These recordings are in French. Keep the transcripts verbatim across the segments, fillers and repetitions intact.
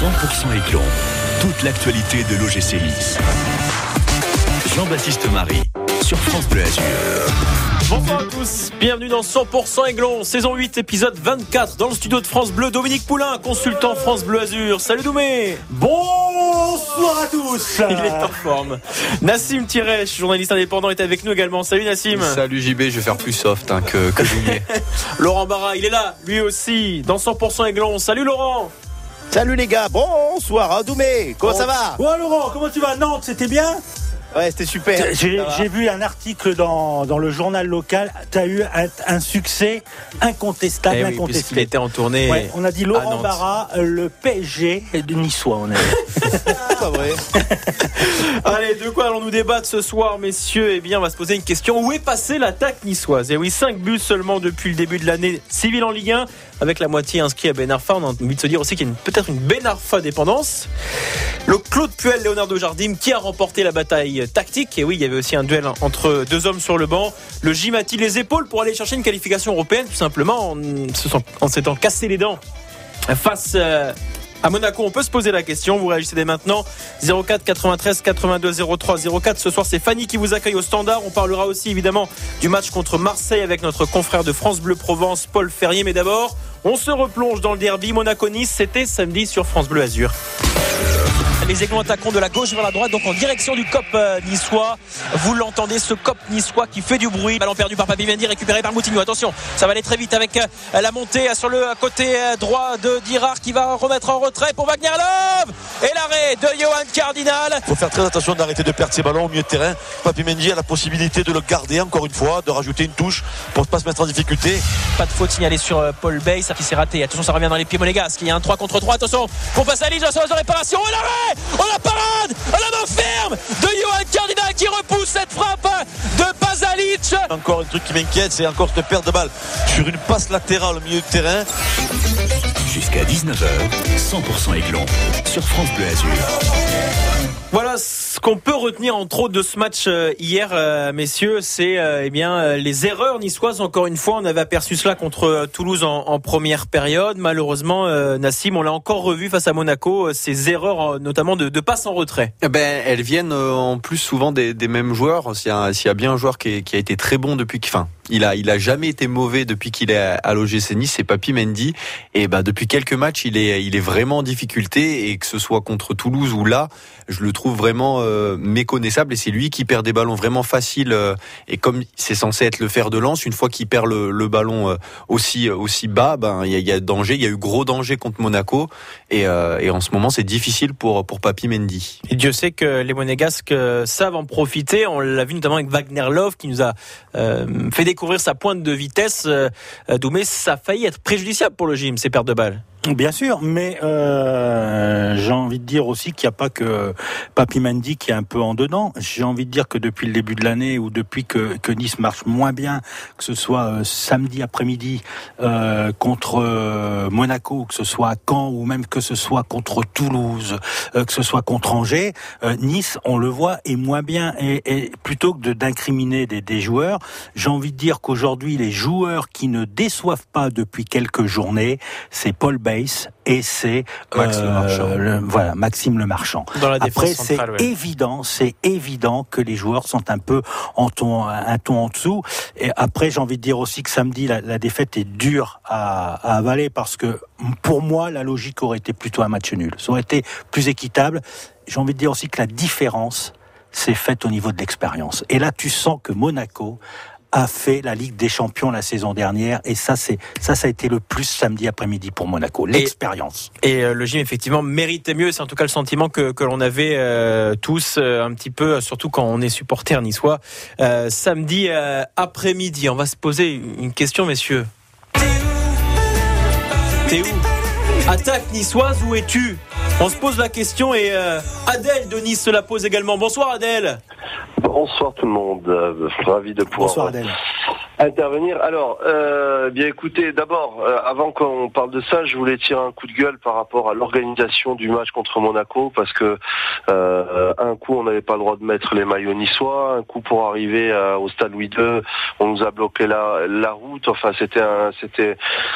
cent pour cent Aiglon. Toute l'actualité de l'O G C Nice. Jean-Baptiste Marie sur France Bleu Azur. Bonsoir à tous, bienvenue dans cent pour cent Aiglon, saison huit, épisode vingt-quatre, dans le studio de France Bleu, Dominique Poulain, consultant France Bleu Azur. Salut Doumé. Bonsoir à tous. Il est en forme. Nassim Tirech, journaliste indépendant, est avec nous également. Salut Nassim. Salut J B, je vais faire plus soft hein, que, que Doumé. Laurent Barra, il est là, lui aussi, dans cent pour cent Aiglon. Salut Laurent. Salut les gars, bonsoir à Doumé, comment bon. ça va? Ouais Laurent, comment tu vas? Nantes, c'était bien? Ouais, c'était super. J'ai, j'ai vu un article dans, dans le journal local. Tu as eu un, un succès incontestable. Eh oui, incontesté. puisqu'il était en tournée. Ouais, on a dit Laurent Barra, le P S G du Niçois. On a C'est pas vrai. Allez, de quoi allons-nous débattre ce soir, messieurs? Eh bien, on va se poser une question. Où est passée l'attaque niçoise? Et oui, cinq buts seulement depuis le début de l'année civile en Ligue un, avec la moitié inscrite à Ben Arfa. On a envie de se dire aussi qu'il y a une, peut-être une Ben Arfa dépendance. Le Claude Puel, Leonardo Jardim, qui a remporté la bataille tactique. Et oui, il y avait aussi un duel entre deux hommes sur le banc. Le J m'a-t-il les épaules pour aller chercher une qualification européenne, tout simplement, en, en s'étant cassé les dents face euh, à Monaco? On peut se poser la question. Vous réagissez dès maintenant. zéro quatre quatre-vingt-treize quatre-vingt-deux zéro trois zéro quatre. Ce soir, c'est Fanny qui vous accueille au standard. On parlera aussi évidemment du match contre Marseille avec notre confrère de France Bleu Provence, Paul Ferrier. Mais d'abord, on se replonge dans le derby Monaco-Nice. C'était samedi sur France Bleu Azur. Les Aiglons attaqueront de la gauche vers la droite, donc en direction du C O P euh, niçois. Vous l'entendez, ce C O P niçois qui fait du bruit. Ballon perdu par Papi Mendy, récupéré par Moutinho. Attention, ça va aller très vite avec euh, la montée sur le côté euh, droit de Dirard qui va remettre en retrait pour Wagner Love. Et l'arrêt de Johan Cardinal. Il faut faire très attention d'arrêter de perdre ses ballons au milieu de terrain. Papi Mendy a la possibilité de le garder encore une fois, de rajouter une touche pour ne pas se mettre en difficulté. Pas de faute signalée sur euh, Paul Bay, ça qui s'est raté. Attention, ça revient dans les pieds monégasques. Il y a un trois contre trois. Attention, pour passer à la ligne de réparation. Et l'arrêt. Oh la parade, oh la main ferme de Johan Cardinal qui repousse cette frappe de Pasalic. Encore un truc qui m'inquiète, c'est encore cette perte de balle sur une passe latérale au milieu de terrain. Jusqu'à dix-neuf heures, cent pour cent Aiglon sur France Bleu Azur. Voilà ce qu'on peut retenir entre autres de ce match hier, euh, messieurs, c'est euh, eh bien euh, les erreurs niçoises. Encore une fois, on avait aperçu cela contre euh, Toulouse en, en première période. Malheureusement, euh, Nassim, on l'a encore revu face à Monaco, euh, ces erreurs, euh, notamment de, de passes en retrait. Eh ben, elles viennent euh, en plus souvent des, des mêmes joueurs. S'il y, a, s'il y a bien un joueur qui, est, qui a été très bon depuis qu'il, enfin, il a, il a jamais été mauvais depuis qu'il est à l'O G C Nice, c'est Papi Mendy. Et ben, depuis quelques matchs, il est, il est vraiment en difficulté. Et que ce soit contre Toulouse ou là, je le trouve vraiment euh, méconnaissable. Et c'est lui qui perd des ballons vraiment faciles. Euh, et comme c'est censé être le fer de lance, une fois qu'il perd le, le ballon euh, aussi, aussi bas, ben il y a, y a danger. Il y a eu gros danger contre Monaco. Et, euh, et en ce moment, c'est difficile pour pour Papi Mendy. Et Dieu sait que les Monégasques savent en profiter. On l'a vu notamment avec Wagner Love qui nous a euh, fait découvrir sa pointe de vitesse. Euh, Doumé, ça a failli être préjudiciable pour le gym, ces pertes de balles. Bien sûr, mais euh, j'ai envie de dire aussi qu'il n'y a pas que Papi Mendy qui est un peu en dedans. J'ai envie de dire que depuis le début de l'année ou depuis que, que Nice marche moins bien, que ce soit euh, samedi après-midi euh, contre euh, Monaco, que ce soit à Caen ou même que ce soit contre Toulouse, euh, que ce soit contre Angers, euh, Nice, on le voit, est moins bien. Et, et plutôt que de, d'incriminer des, des joueurs, j'ai envie de dire qu'aujourd'hui, les joueurs qui ne déçoivent pas depuis quelques journées, c'est Paul Bay et c'est Maxime, euh, le, voilà, Maxime Le Marchand. Dans la défense Après, centrale, c'est ouais. évident, c'est évident que les joueurs sont un peu en ton, un ton en dessous. Et après, j'ai envie de dire aussi que samedi, la, la défaite est dure à, à avaler parce que pour moi, la logique aurait été plutôt un match nul. Ça aurait été plus équitable. J'ai envie de dire aussi que la différence s'est faite au niveau de l'expérience. Et là, tu sens que Monaco a fait la Ligue des Champions la saison dernière et ça c'est ça ça a été le plus samedi après-midi pour Monaco, l'expérience. Et, et euh, le gym effectivement méritait mieux, c'est en tout cas le sentiment que que l'on avait euh, tous euh, un petit peu, surtout quand on est supporter niçois. Euh, samedi euh, après-midi, on va se poser une question, messieurs. T'es où? Attaque niçoise, où es-tu? On se pose la question et euh, Adèle de Nice se la pose également. Bonsoir Adèle. Bonsoir tout le monde, euh, ravi de pouvoir Bonsoir Adèle. Intervenir. Alors, euh, bien écoutez, d'abord, euh, avant qu'on parle de ça, je voulais tirer un coup de gueule par rapport à l'organisation du match contre Monaco, parce que euh, un coup on n'avait pas le droit de mettre les maillots niçois, un coup pour arriver euh, au stade Louis deux, on nous a bloqué la, la route. Enfin, c'était un, c'était,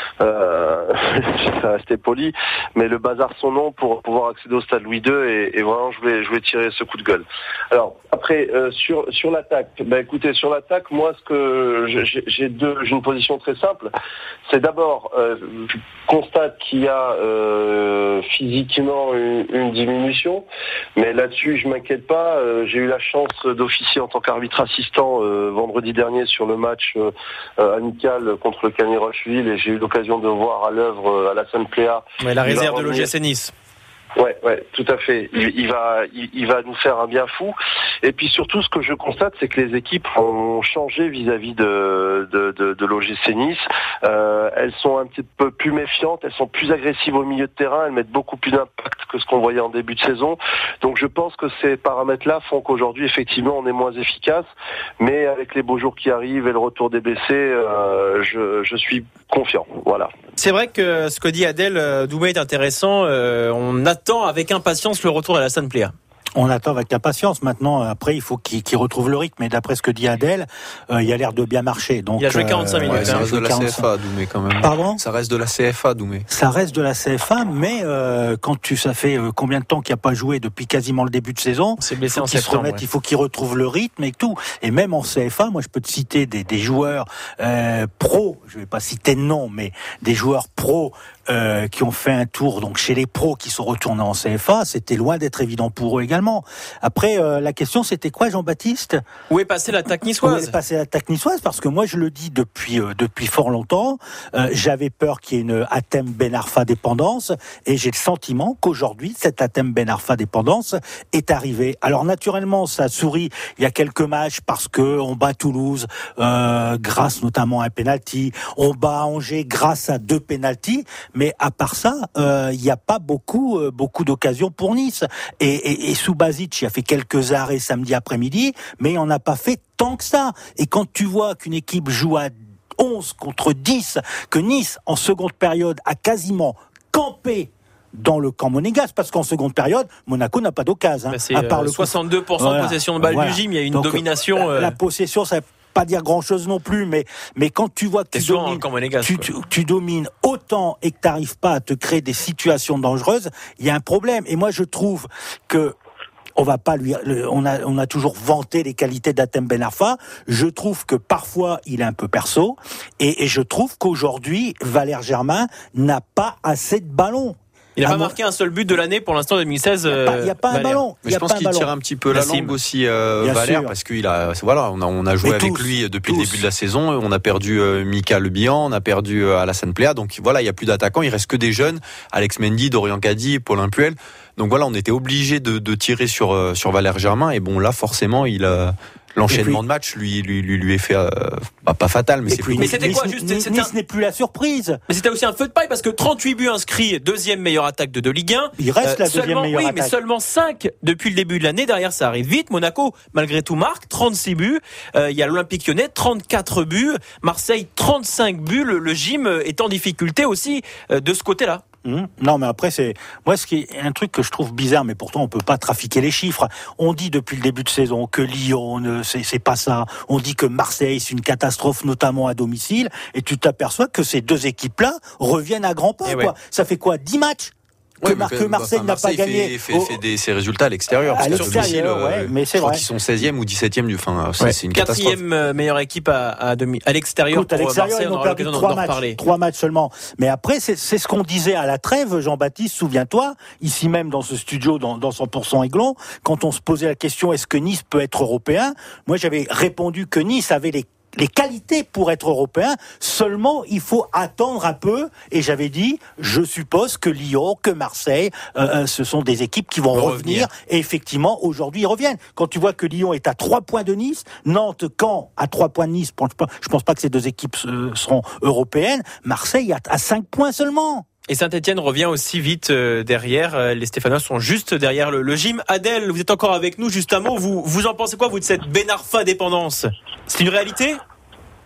euh, ça restait poli, mais le bazar son nom pour pouvoir accéder au stade Louis deux, et, et vraiment, je voulais, je voulais tirer ce coup de gueule. Alors après, euh, sur sur l'attaque, ben écoutez, sur l'attaque, moi ce que j'ai, j'ai deux, j'ai une position très simple. C'est d'abord, euh, je constate qu'il y a euh, physiquement une, une diminution, mais là-dessus je m'inquiète pas. Euh, j'ai eu la chance d'officier en tant qu'arbitre assistant euh, vendredi dernier sur le match euh, euh, amical contre le Canet Rocheville, et j'ai eu l'occasion de voir à l'œuvre euh, à la Sainte-Pléa. Ouais, la réserve de l'O G C Nice. Ouais, ouais, tout à fait. Il, il va, il, il va nous faire un bien fou. Et puis surtout, ce que je constate, c'est que les équipes ont changé vis-à-vis de de, de, de l'O G C Nice. Euh, elles sont un petit peu plus méfiantes, elles sont plus agressives au milieu de terrain, elles mettent beaucoup plus d'impact que ce qu'on voyait en début de saison. Donc je pense que ces paramètres-là font qu'aujourd'hui, effectivement, on est moins efficace. Mais avec les beaux jours qui arrivent et le retour des blessés, euh, je, je suis confiant. Voilà. C'est vrai que ce que dit Adel Doumé est intéressant. Euh, on attend avec impatience le retour de la Sainte-Pléa. On attend avec impatience. Maintenant, après, il faut qu'il, qu'il retrouve le rythme. Et d'après ce que dit Adèle, euh, il a l'air de bien marcher. Donc, il a joué quarante-cinq minutes. Ouais, ça reste de la C F A, Doumé, quand même. Pardon ? Ça reste de la C F A, Doumé. Ça reste de la C F A, mais euh, quand tu, ça fait euh, combien de temps qu'il n'a pas joué depuis quasiment le début de saison ? C'est blessé il faut en qu'il septembre. se remette, ouais. Il faut qu'il retrouve le rythme et tout. Et même en C F A, moi, je peux te citer des, des joueurs euh, pros. Je vais pas citer de nom, mais des joueurs pros. Euh, qui ont fait un tour donc chez les pros qui sont retournés en C F A, c'était loin d'être évident pour eux également. Après, euh, la question c'était quoi, Jean-Baptiste ? Où est passée l'attaque niçoise ? Où est passée l'attaque niçoise ? Parce que moi je le dis depuis euh, depuis fort longtemps, euh, j'avais peur qu'il y ait une Hatem Ben Arfa dépendance, et j'ai le sentiment qu'aujourd'hui cette Hatem Ben Arfa dépendance est arrivée. Alors naturellement ça sourit il y a quelques matchs parce que on bat Toulouse euh, grâce notamment à un penalty, on bat Angers grâce à deux penaltys. Mais à part ça, il euh, n'y a pas beaucoup, euh, beaucoup d'occasions pour Nice. Et, et, et Subasic a fait quelques arrêts samedi après-midi, mais il n'en a pas fait tant que ça. Et quand tu vois qu'une équipe joue à onze contre dix, que Nice, en seconde période, a quasiment campé dans le camp monégasque, parce qu'en seconde période, Monaco n'a pas d'occasion. Hein, bah à part le soixante-deux pour cent voilà, de possession de balle voilà. du gym, il y a une Donc, domination. La, euh... la possession, ça pas dire grand chose non plus, mais mais quand tu vois que tu domines, tu, tu, tu domines autant et que tu n'arrives pas à te créer des situations dangereuses, il y a un problème. Et moi je trouve que on va pas lui, on a on a toujours vanté les qualités d'Hatem Ben Arfa. Je trouve que parfois il est un peu perso, et, et je trouve qu'aujourd'hui Valère Germain n'a pas assez de ballons. Il n'a pas marqué un seul but de l'année pour l'instant deux mille seize. Il n'y a, a pas un ballon. Mais je pense qu'il tire un petit peu la langue aussi, euh, Valère, sûr. Parce qu'il a, voilà, on a, on a joué Mais avec tous, lui depuis tous. le début de la saison. On a perdu euh, Mika Le Bihan, on a perdu euh, Alassane Plea. Donc voilà, il n'y a plus d'attaquants. Il reste que des jeunes. Alex Mendy, Dorian Kadi, Paulin Puel. Donc voilà, on était obligé de, de tirer sur euh, sur Valère Germain. Et bon, là, forcément, il a. L'enchaînement puis, de match lui lui lui, lui est fait euh, bah, pas fatal, mais c'est puis, plus. Mais c'était nice, quoi juste Nice, c'était nice un... n'est plus la surprise. Mais c'était aussi un feu de paille parce que trente-huit buts inscrits, deuxième meilleure attaque de, de Ligue un. Il reste euh, la deuxième seulement, meilleure oui, attaque. Mais seulement cinq depuis le début de l'année. Derrière, ça arrive vite. Monaco, malgré tout, marque trente-six buts. Euh, il y a l'Olympique Lyonnais, trente-quatre buts. Marseille, trente-cinq buts. Le, le gym est en difficulté aussi euh, de ce côté-là. Mmh. Non, mais après, c'est moi ce qui est un truc que je trouve bizarre, mais pourtant on peut pas trafiquer les chiffres. On dit depuis le début de saison que Lyon, c'est, c'est pas ça. On dit que Marseille, c'est une catastrophe, notamment à domicile, et tu t'aperçois que ces deux équipes-là reviennent à grands pas. Et quoi. ouais. Ça fait quoi, dix matchs? Que, ouais, Mar- que, que Marseille enfin, n'a Marseille pas gagné. Fait, fait, fait des, ses résultats à l'extérieur. À parce l'extérieur, que ouais, mais c'est je crois vrai. qu'ils sont seizième ou dix-septième du, enfin, c'est, ouais. c'est une catastrophe. Quatrième meilleure équipe à, à, demi, à l'extérieur. Écoute, à l'extérieur, Marseille, ils ont perdu trois matchs, trois matchs seulement. Mais après, c'est, c'est ce qu'on disait à la trêve, Jean-Baptiste, souviens-toi, ici même dans ce studio, dans, dans cent pour cent Aiglon, quand on se posait la question, est-ce que Nice peut être européen? Moi, j'avais répondu que Nice avait les les qualités pour être européen, seulement il faut attendre un peu, et j'avais dit, je suppose que Lyon, que Marseille, euh, ce sont des équipes qui vont revenir. revenir, et effectivement, aujourd'hui ils reviennent. Quand tu vois que Lyon est à trois points de Nice, Nantes, Caen à trois points de Nice, je pense pas que ces deux équipes seront européennes, Marseille à cinq points seulement. Et Saint-Etienne revient aussi vite euh, derrière. Euh, les Stéphanois sont juste derrière le, le gym. Adèle, vous êtes encore avec nous. Juste un mot. Vous, vous en pensez quoi, vous, de cette Ben Arfa dépendance? C'est une réalité?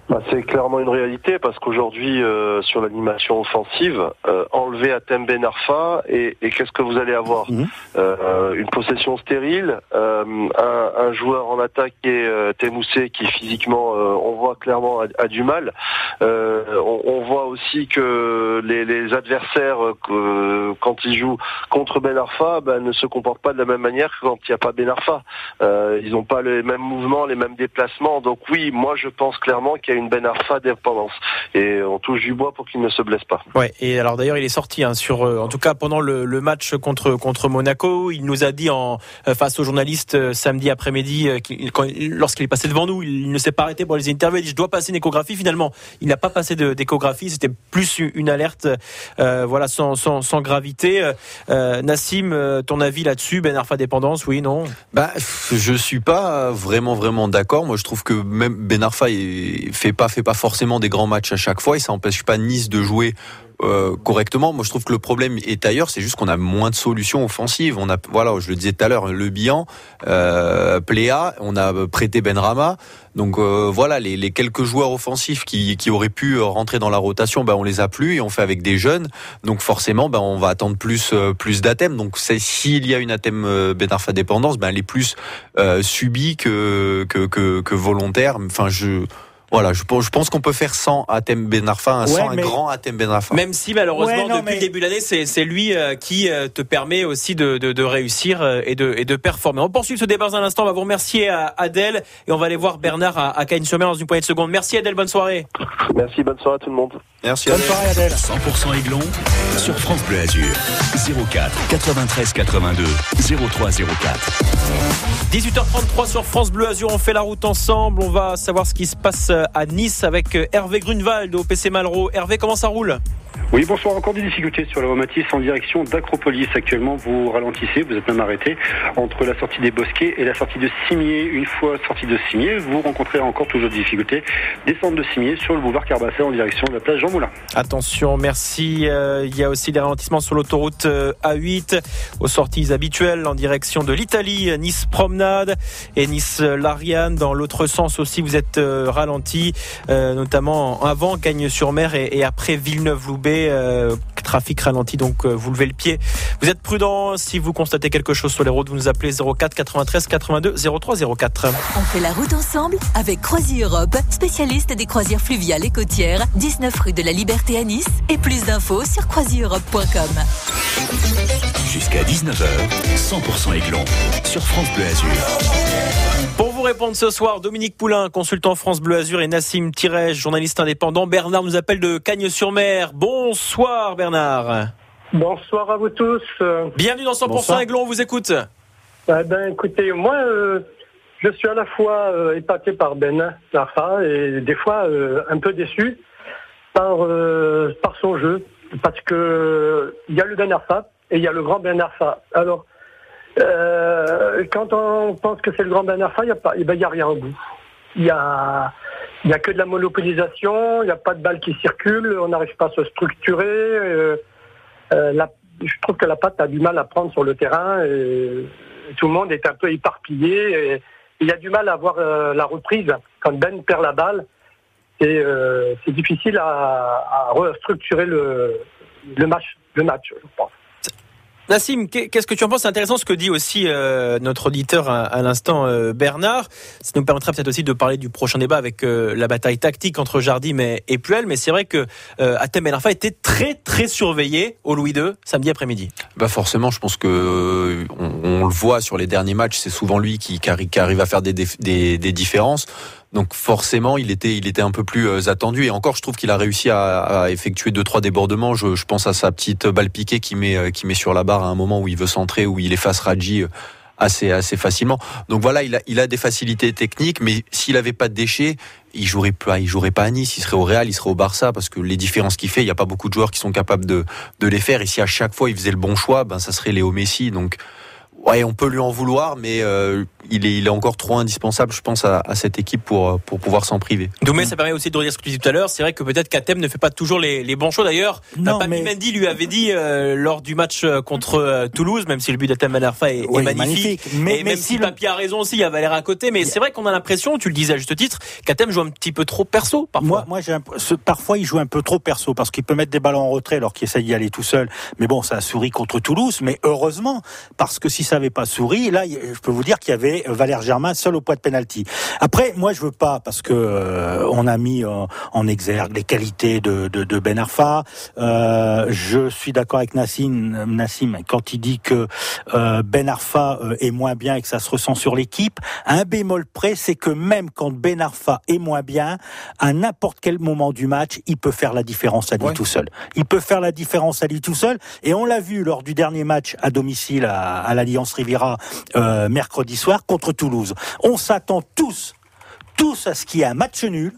Bah, c'est clairement une réalité parce qu'aujourd'hui, euh, sur l'animation offensive, euh, enlever Hatem Ben Arfa et, et qu'est-ce que vous allez avoir mmh. euh, Une possession stérile, euh, un, un joueur en attaque qui est euh, Témoussé qui physiquement, euh, on voit clairement a, a du mal. Euh, on, on voit aussi que les, les adversaires, euh, quand ils jouent contre Ben Arfa, ben, ne se comportent pas de la même manière que quand il n'y a pas Ben Arfa. Euh, ils n'ont pas les mêmes mouvements, les mêmes déplacements. Donc oui, moi je pense clairement qu'il y a une Ben Arfa dépendance et on touche du bois pour qu'il ne se blesse pas. Ouais, et alors d'ailleurs il est sorti hein, sur, euh, en tout cas pendant le, le match contre contre Monaco, il nous a dit en euh, face aux journalistes euh, samedi après-midi, euh, qu'il, quand, lorsqu'il est passé devant nous, il ne s'est pas arrêté pour les interviews. Il dit je dois passer une échographie. Finalement, il n'a pas passé de, d'échographie. C'était plus une alerte, euh, voilà, sans, sans, sans gravité. Euh, Nassim, euh, ton avis là-dessus, Ben Arfa dépendance, oui, non? Bah, je suis pas vraiment vraiment d'accord. Moi, je trouve que même Ben Arfa est, fait pas fait pas forcément des grands matchs à chaque fois et ça n'empêche pas Nice de jouer euh, correctement. Moi je trouve que le problème est ailleurs, c'est juste qu'on a moins de solutions offensives. On a, voilà, je le disais tout à l'heure, Le Bihan, euh, Pléa, on a prêté Benrahma. Donc euh, voilà, les, les quelques joueurs offensifs qui, qui auraient pu rentrer dans la rotation, ben on les a plus et on fait avec des jeunes. Donc forcément, ben on va attendre plus euh, plus d'Hatem. Donc c'est, s'il y a une Hatem euh, Ben Arfa dépendance, ben elle est plus euh, subie que que que, que volontaire. Enfin je Voilà, je pense, je pense qu'on peut faire sans Hatem Ben Arfa, ouais, sans mais... un grand Hatem Ben Arfa. Même si malheureusement ouais, non, depuis mais... le début de l'année, c'est, c'est lui euh, qui euh, te permet aussi de, de, de réussir euh, et, de, et de performer. On poursuit ce débat dans un instant. On va vous remercier à Adèle et on va aller voir Bernard à, à Cagnes-sur-Mer dans une poignée de secondes. Merci Adèle, bonne soirée. Merci, bonne soirée à tout le monde. Merci bonne soirée Adèle. cent pour cent Aiglon sur France Bleu Azur. zéro quatre quatre-vingt-treize quatre-vingt-deux zéro trois zéro quatre. dix-huit heures trente-trois sur France Bleu Azur. On fait la route ensemble. On va savoir ce qui se passe à Nice avec Hervé Grunewald au P C Malraux. Hervé, comment ça roule ? Oui, bonsoir. Encore des difficultés sur la Matisse en direction d'Acropolis. Actuellement, vous ralentissez, vous êtes même arrêté entre la sortie des Bosquets et la sortie de Cimier. Une fois sortie de Cimier, vous rencontrez encore toujours des difficultés. Descente de Cimier sur le boulevard Carbasset en direction de la place Jean Moulin. Attention, merci. Euh, il y a aussi des ralentissements sur l'autoroute euh, A huit aux sorties habituelles en direction de l'Italie, Nice Promenade et Nice Lariane. Dans l'autre sens aussi, vous êtes euh, ralenti, euh, notamment avant Cagnes-sur-Mer et, et après Villeneuve-Loubet. Euh, trafic ralenti, donc euh, vous levez le pied. Vous êtes prudent si vous constatez quelque chose sur les routes. Vous nous appelez zéro quatre quatre-vingt-treize quatre-vingt-deux zéro trois zéro quatre. On fait la route ensemble avec Croisière Europe, spécialiste des croisières fluviales et côtières, dix-neuf rue de la Liberté à Nice, et plus d'infos sur croisière europe point com. Jusqu'à dix-neuf heures, cent pour cent Aiglon sur France Bleu Azur. Pour vous répondre ce soir, Dominique Poulain, consultant France Bleu Azur, et Nassim Tirège, journaliste indépendant. Bernard nous appelle de Cagnes-sur-Mer. Bonsoir Bernard. Bonsoir à vous tous. Bienvenue dans cent pour cent Aiglon, on vous écoute. Eh ben, écoutez, moi euh, je suis à la fois euh, épaté par Ben Arfa et des fois euh, un peu déçu par, euh, par son jeu. Parce que il y a le Ben Arfa et il y a le grand Ben Arfa. Alors, Euh, quand on pense que c'est le grand Ben Arfa, il n'y a pas, eh ben, y a rien au bout. Il y a, il y a que de la monopolisation, il n'y a pas de balle qui circule, on n'arrive pas à se structurer. Euh, euh, la, je trouve que la patte a du mal à prendre sur le terrain. Et tout le monde est un peu éparpillé. Et il y a du mal à avoir euh, la reprise. Quand Ben perd la balle, c'est, euh, c'est difficile à, à restructurer le, le match, le match, je pense. Nassim, qu'est-ce que tu en penses ? C'est intéressant ce que dit aussi euh, notre auditeur à, à l'instant, euh, Bernard. Ça nous permettra peut-être aussi de parler du prochain débat avec euh, la bataille tactique entre Jardim et, et Puel. Mais c'est vrai que euh, Hatem Ben Arfa était très très surveillé au Louis deux samedi après-midi. Bah forcément, je pense que euh, on, on le voit sur les derniers matchs, c'est souvent lui qui, qui arrive à faire des, des, des différences. Donc forcément, il était, il était un peu plus attendu. Et encore, je trouve qu'il a réussi à, à effectuer deux, trois débordements. Je, je pense à sa petite balle piquée qui met, qui met sur la barre à un moment où il veut centrer, où il efface Radji assez, assez facilement. Donc voilà, il a, il a des facilités techniques, mais s'il avait pas de déchets, il jouerait pas, il jouerait pas à Nice. Il serait au Real, il serait au Barça, parce que les différences qu'il fait, il y a pas beaucoup de joueurs qui sont capables de, de les faire. Et si à chaque fois il faisait le bon choix, ben ça serait Léo Messi. Donc Ouais, on peut lui en vouloir, mais euh, il, est, il est encore trop indispensable, je pense, à, à cette équipe pour, pour pouvoir s'en priver. Doumé, ça permet aussi de redire ce que tu disais tout à l'heure. C'est vrai que peut-être qu'Athème ne fait pas toujours les, les bons choix. D'ailleurs, Papi mais... Mendy lui avait dit euh, lors du match contre euh, Toulouse, même si le but d'Athème Ben Arfa est, oui, est magnifique, magnifique. Mais, et mais même si, si le... Papi a raison aussi, il y a Valère à côté. Mais c'est vrai qu'on a l'impression, tu le disais à juste titre, qu'Athème joue un petit peu trop perso parfois. Moi, moi j'ai un... ce... parfois il joue un peu trop perso parce qu'il peut mettre des ballons en retrait alors qu'il essaye d'y aller tout seul. Mais bon, ça a souri contre Toulouse. Mais heureusement, parce que si ça n'avait pas souri, là, je peux vous dire qu'il y avait Valère Germain seul au point de pénalty. Après, moi, je veux pas parce que euh, on a mis euh, en exergue les qualités de, de, de Ben Arfa. Euh, je suis d'accord avec Nassim, Nassim quand il dit que euh, Ben Arfa euh, est moins bien et que ça se ressent sur l'équipe. Un bémol près, c'est que même quand Ben Arfa est moins bien, à n'importe quel moment du match, il peut faire la différence à lui ouais. tout seul. Il peut faire la différence à lui tout seul. Et on l'a vu lors du dernier match à domicile à, à l'Alliance Riviera. Euh, mercredi soir contre Toulouse. On s'attend tous, tous à ce qu'il y ait un match nul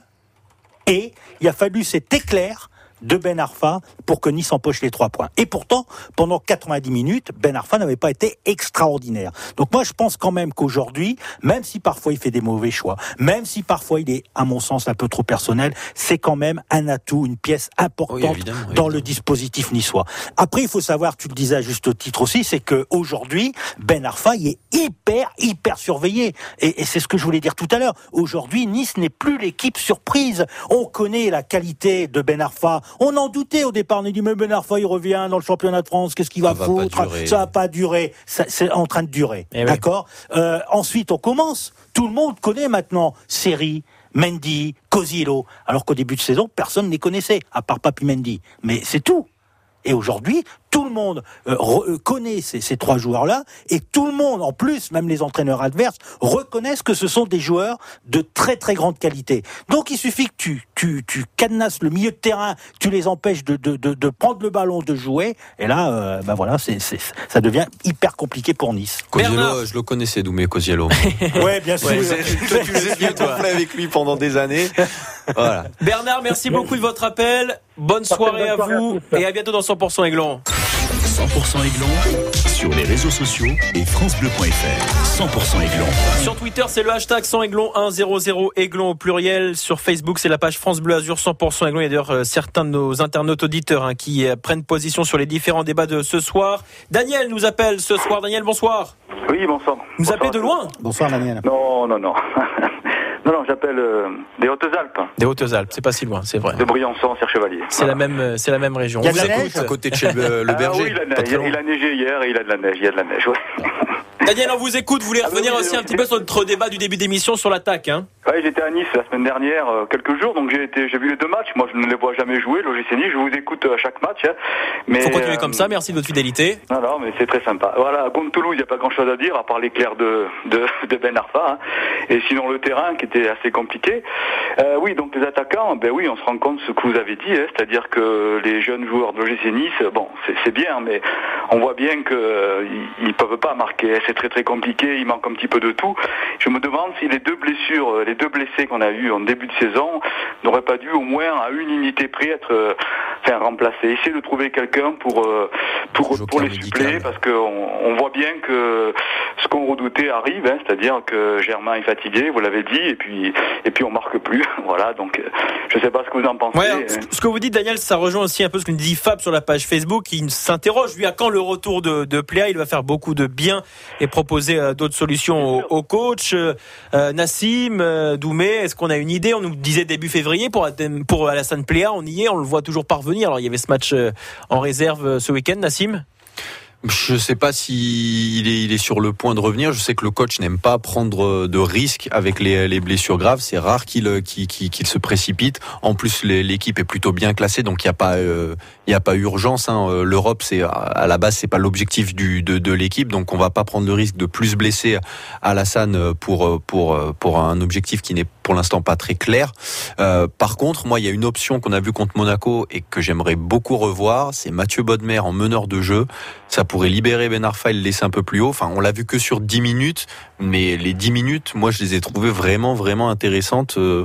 et il a fallu cet éclair de Ben Arfa pour que Nice empoche les trois points. Et pourtant, pendant quatre-vingt-dix minutes, Ben Arfa n'avait pas été extraordinaire. Donc moi, je pense quand même qu'aujourd'hui, même si parfois il fait des mauvais choix, même si parfois il est, à mon sens, un peu trop personnel, c'est quand même un atout, une pièce importante oui, évidemment, dans évidemment. le dispositif niçois. Après, il faut savoir, tu le disais à juste titre aussi, c'est qu'aujourd'hui, Ben Arfa, il est hyper, hyper surveillé. Et, et c'est ce que je voulais dire tout à l'heure. Aujourd'hui, Nice n'est plus l'équipe surprise. On connaît la qualité de Ben Arfa. On en doutait au départ. On a dit, mais Ben Arfa, il revient dans le championnat de France. Qu'est-ce qu'il va ça foutre? Va pas ça va pas durer. Ça, c'est en train de durer. Et D'accord? oui. euh, Ensuite, on commence. Tout le monde connaît maintenant Seri, Mendy, Kozilo. Alors qu'au début de saison, personne ne les connaissait, à part Papi Mendy. Mais c'est tout. Et aujourd'hui, tout le monde euh, re- connaît ces, ces trois joueurs-là, et tout le monde, en plus, même les entraîneurs adverses, reconnaissent que ce sont des joueurs de très très grande qualité. Donc il suffit que tu, tu, tu cadenasses le milieu de terrain, tu les empêches de, de, de, de prendre le ballon, de jouer, et là, euh, ben voilà, c'est, c'est, ça devient hyper compliqué pour Nice. Kozilo, je le connaissais, Doumé Kozilo. Ouais, bien sûr. Ouais, toi, tu faisais bien ton avec lui pendant des années. Voilà. Bernard, merci beaucoup de votre appel. Bonne soirée à vous et à bientôt dans cent pour cent Aiglon. cent pour cent Aiglon sur les réseaux sociaux et francebleu point f r. cent pour cent Aiglon. Sur Twitter, c'est le hashtag cent Aiglon un zéro zéro Aiglon au pluriel. Sur Facebook, c'est la page France Bleu Azur cent pour cent Aiglon. Il y a d'ailleurs euh, certains de nos internautes auditeurs hein, qui euh, prennent position sur les différents débats de ce soir. Daniel nous appelle ce soir. Daniel, bonsoir. Oui, bonsoir. Vous bonsoir. appelez de loin? Bonsoir Daniel. Non, non, non. Non, non, j'appelle euh, des Hautes-Alpes. Des Hautes-Alpes, c'est pas si loin, c'est vrai. De Briançon, Serre-Chevalier. C'est voilà. la même, c'est la même région. Il y a On de vous la écoute neige à côté de chez le, le Berger. Ah oui, il a, neige, il a neigé hier et il a de la neige. Il y a de la neige, ouais. Daniel, on vous écoute. Vous voulez revenir ah oui, aussi un petit peu sur notre débat du début d'émission sur l'attaque, hein? Oui, j'étais à Nice la semaine dernière, euh, quelques jours, donc j'ai été, j'ai vu les deux matchs. Moi, je ne les vois jamais jouer, l'O G C Nice. Je vous écoute à chaque match. Hein. Mais faut continuer euh, comme ça. Merci de votre fidélité. Non, non, mais c'est très sympa. Voilà, contre Toulouse, il n'y a pas grand-chose à dire à part l'éclair de de, de Ben Arfa. Hein. Et sinon le terrain qui était assez compliqué. Euh, oui, donc les attaquants, ben oui, on se rend compte de ce que vous avez dit, hein, c'est-à-dire que les jeunes joueurs de l'O G C Nice, bon, c'est, c'est bien, mais on voit bien que euh, ils, ils peuvent pas marquer. C'est très très compliqué. Il manque un petit peu de tout. Je me demande si les deux blessures, les deux blessés qu'on a eu en début de saison n'auraient pas dû au moins à une unité près être euh, enfin, remplacés. Essayer de trouver quelqu'un pour euh, pour Joker pour les suppléer parce qu'on on voit bien que ce qu'on redoutait arrive, hein, c'est-à-dire que Germain est fatigué, vous l'avez dit, et puis et puis on marque plus. Voilà, donc euh, je sais pas ce que vous en pensez. Ouais, alors, ce que vous dites, Daniel, ça rejoint aussi un peu ce que nous dit Fab sur la page Facebook. Il s'interroge, lui, à quand le retour de, de Pléa. Il va faire beaucoup de bien et proposer euh, d'autres solutions au, au coach. Euh, Nassim, euh, Doumé, est-ce qu'on a une idée? On nous disait début février pour, pour Alassane Pléa, on y est, on le voit toujours parvenir. Alors il y avait ce match euh, en réserve euh, ce week-end, Nassim? Je ne sais pas s'il est, il est sur le point de revenir. Je sais que le coach n'aime pas prendre de risques avec les, les blessures graves. C'est rare qu'il, qu'il, qu'il se précipite. En plus, les, l'équipe est plutôt bien classée, donc il n'y a pas, euh, il y a pas urgence. Hein. L'Europe, c'est à la base, c'est pas l'objectif du, de, de l'équipe, donc on va pas prendre le risque de plus blesser Alassane pour pour pour un objectif qui n'est pour l'instant pas très clair. Euh, par contre, moi, il y a une option qu'on a vue contre Monaco et que j'aimerais beaucoup revoir. C'est Mathieu Bodmer en meneur de jeu. Ça pourrait libérer Ben Arfa et le laisser un peu plus haut. Enfin, on l'a vu que sur dix minutes, mais les dix minutes, moi, je les ai trouvées vraiment, vraiment intéressantes. Euh,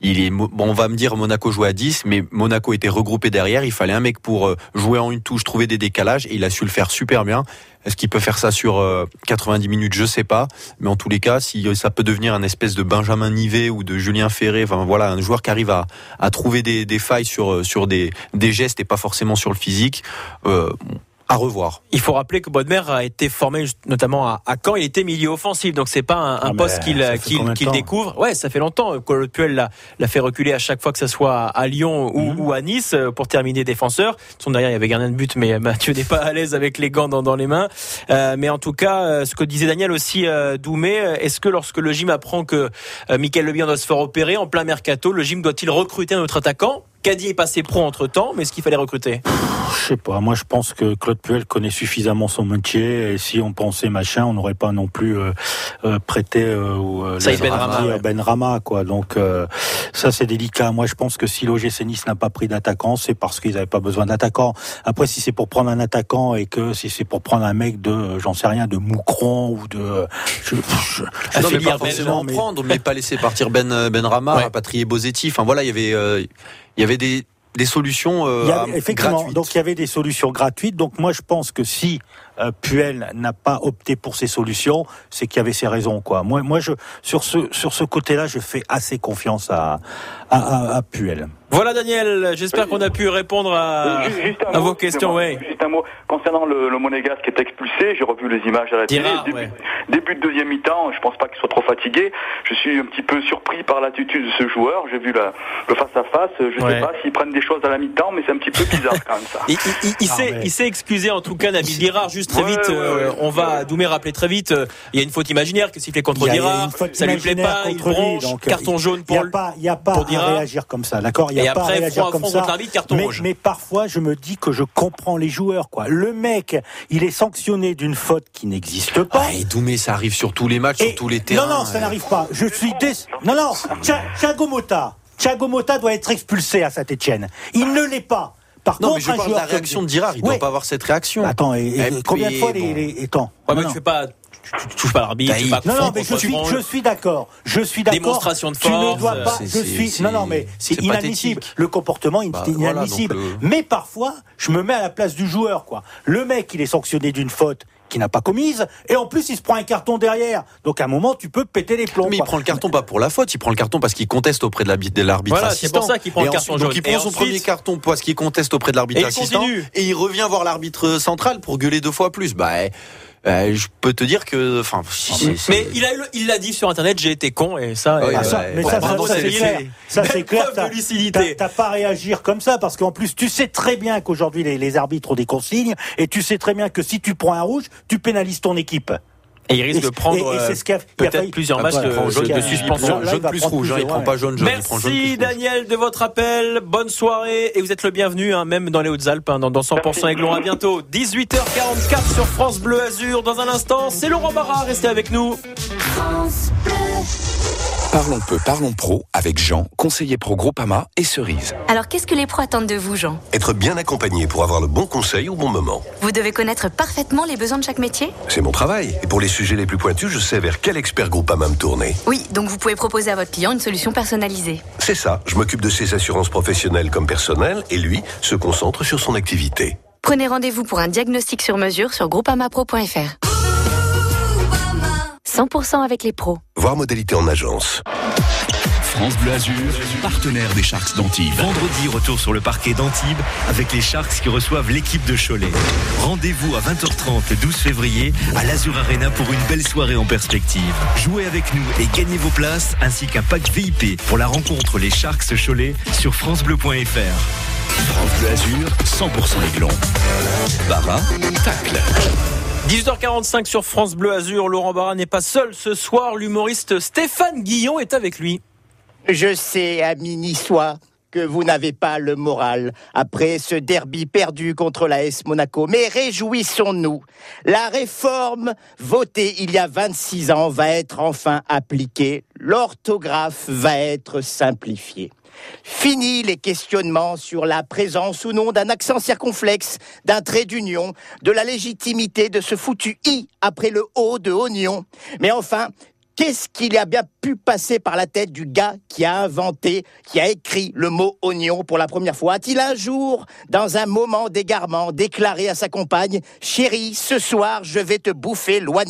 il est, bon, on va me dire Monaco jouait à dix, mais Monaco était regroupé derrière. Il fallait un mec pour jouer en une touche, trouver des décalages, et il a su le faire super bien. Est-ce qu'il peut faire ça sur quatre-vingt-dix minutes? Je sais pas, mais en tous les cas, si ça peut devenir un espèce de Benjamin Nivet ou de Julien Ferré, enfin voilà, un joueur qui arrive à, à trouver des, des failles sur sur des, des gestes et pas forcément sur le physique. Euh, À revoir. Il faut rappeler que Bodmer a été formé notamment à, à Caen. Il était milieu offensif, donc c'est pas un, un ah poste qu'il, qu'il, qu'il découvre. Ouais, ça fait longtemps. Claude Puel l'a, l'a fait reculer à chaque fois que ce soit à Lyon ou, mmh. ou à Nice pour terminer défenseur. Son derrière, il y avait gardien de but, mais Mathieu n'est pas à l'aise avec les gants dans, dans les mains. Euh, mais en tout cas, ce que disait Daniel aussi, euh, Doumé, est-ce que lorsque le gym apprend que euh, Mickaël Le Bihan doit se faire opérer en plein mercato, le gym doit-il recruter un autre attaquant? Caddy est passé pro entre temps, mais est-ce qu'il fallait recruter? Je sais pas. Moi, je pense que Claude Puel connaît suffisamment son métier. Et si on pensait machin, on n'aurait pas non plus euh, euh, prêté euh, ça Ben Rama, ouais. Ben Rama, quoi. Donc euh, ça, c'est délicat. Moi, je pense que si l'O G C Nice n'a pas pris d'attaquant, c'est parce qu'ils n'avaient pas besoin d'attaquant. Après, si c'est pour prendre un attaquant et que si c'est pour prendre un mec de, j'en sais rien, de Moucron ou de, je, je, je non, mais pas forcément mais... prendre, mais pas laisser partir Ben Ben Rama, ouais. rapatrier Bozetti. Enfin voilà, il y avait. Euh, Il y avait des, des solutions euh, il y avait, effectivement, gratuites. Donc il y avait des solutions gratuites. Donc moi je pense que si euh, Puel n'a pas opté pour ces solutions, c'est qu'il y avait ses raisons, quoi. Moi, moi je sur ce sur ce côté-là, je fais assez confiance à à, à, à Puel. Voilà Daniel, j'espère qu'on a pu répondre à, à mot, vos questions. Ouais. Juste un mot concernant le, le Monégasque qui est expulsé. J'ai revu les images à la télé. Dira, début, ouais. début de deuxième mi-temps, je pense pas qu'il soit trop fatigué. Je suis un petit peu surpris par l'attitude de ce joueur. J'ai vu la, le face à face. Je ouais. sais pas s'ils prennent des choses à la mi-temps, mais c'est un petit peu bizarre quand même ça. Il, il, il, ah, s'est, mais... il s'est excusé en tout cas, Nabil Dira. Juste très ouais, vite, ouais, euh, ouais, on va ouais. Doumé rappeler très vite. Euh, il y a une faute imaginaire qui sifflait contre Dira. Ça lui plaît pas. Il bronche. Donc, carton jaune pour. Il n'y a pas, il y a pas à réagir comme ça, d'accord. Il y a pas à réagir comme ça. Carton mais, rouge. mais parfois, je me dis que je comprends les joueurs, quoi. Le mec, il est sanctionné d'une faute qui n'existe pas. Ah, et Doumé, ça arrive sur tous les matchs, et sur tous les terrains. Non, non, ça n'arrive pas. Je suis dé... Non, non. Thiago Motta. Thiago Motta doit être expulsé à Saint-Etienne. Il ne l'est pas. Par non, contre, mais je parle de la réaction de Dirard. Il ne ouais. doit pas avoir cette réaction. Attends, et, et, et combien de fois bon. les, les... Attends. Ouais, mais tu fais pas. Tu, tu touches pas l'arbitre, tu pas non, non, mais je suis, je suis d'accord. Je suis d'accord. Démonstration de force. Tu ne dois pas. C'est, je suis. c'est, non, non, mais c'est, c'est inadmissible. Pathétique. Le comportement est bah, inadmissible. Voilà, le... Mais parfois, je me mets à la place du joueur, quoi. Le mec, il est sanctionné d'une faute qu'il n'a pas commise, et en plus, il se prend un carton derrière. Donc, à un moment, tu peux péter les plombs. Mais quoi. il prend le carton pas pour la faute, il prend le carton parce qu'il conteste auprès de l'arbitre, de l'arbitre voilà, assistant. C'est pour ça qu'il prend et le carton jaune. Donc, il prend et son ensuite... premier carton parce qu'il conteste auprès de l'arbitre et assistant. Il et il revient voir l'arbitre central pour gueuler deux fois plus. Bah, Euh, je peux te dire que, enfin, c'est, c'est... mais il a, il l'a dit sur internet, j'ai été con et ça. Oui, et, ah, ça ouais, mais ouais, ça, bravo, ça, ça, c'est clair. Ça c'est clair. T'as, t'as, t'as pas à réagir comme ça parce qu'en plus tu sais très bien qu'aujourd'hui les, les arbitres ont des consignes et tu sais très bien que si tu prends un rouge, tu pénalises ton équipe. Et il risque et, de prendre et, et c'est ce qu'a, peut-être failli... plusieurs matchs ah, voilà, de, de, de suspension. Jaune plus rouge, il prend pas jaune jaune. Merci il prend jaune plus Daniel rouge. de votre appel. Bonne soirée et vous êtes le bienvenu, hein, même dans les Hautes-Alpes, hein, dans, dans cent pour cent Aiglon. À bientôt. dix-huit heures quarante-quatre sur France Bleu Azur. Dans un instant, c'est Laurent Barra. Restez avec nous. France Bleu. Parlons peu, parlons pro avec Jean, conseiller pro Groupama et Cerise. Alors qu'est-ce que les pros attendent de vous, Jean ? Être bien accompagné pour avoir le bon conseil au bon moment. Vous devez connaître parfaitement les besoins de chaque métier ? C'est mon travail. Et pour les sujets les plus pointus, je sais vers quel expert Groupama me tourner. Oui, donc vous pouvez proposer à votre client une solution personnalisée. C'est ça. Je m'occupe de ses assurances professionnelles comme personnelles et lui se concentre sur son activité. Prenez rendez-vous pour un diagnostic sur mesure sur groupama pro point f r. cent pour cent avec les pros. Voir modalité en agence. France Bleu Azur, partenaire des Sharks d'Antibes. Vendredi, retour sur le parquet d'Antibes avec les Sharks qui reçoivent l'équipe de Cholet. Rendez-vous à vingt heures trente le douze février à l'Azur Arena pour une belle soirée en perspective. Jouez avec nous et gagnez vos places ainsi qu'un pack V I P pour la rencontre les Sharks Cholet sur francebleu point f r. France Bleu Azur, cent pour cent Aiglon. Barra, tacle. dix-huit heures quarante-cinq sur France Bleu Azur. Laurent Barra n'est pas seul ce soir. L'humoriste Stéphane Guillon est avec lui. Je sais, amis niçois, que vous n'avez pas le moral après ce derby perdu contre l'A S Monaco. Mais réjouissons-nous. La réforme votée il y a vingt-six ans va être enfin appliquée. L'orthographe va être simplifiée. Fini les questionnements sur la présence ou non d'un accent circonflexe, d'un trait d'union, de la légitimité de ce foutu « i » après le « o » de oignon. Mais enfin, Qu'est-ce qu'il a bien pu passer par la tête du gars qui a inventé, qui a écrit le mot oignon pour la première fois? A-t-il un jour, dans un moment d'égarement, déclaré à sa compagne « Chérie, ce soir, je vais te bouffer l'oignon »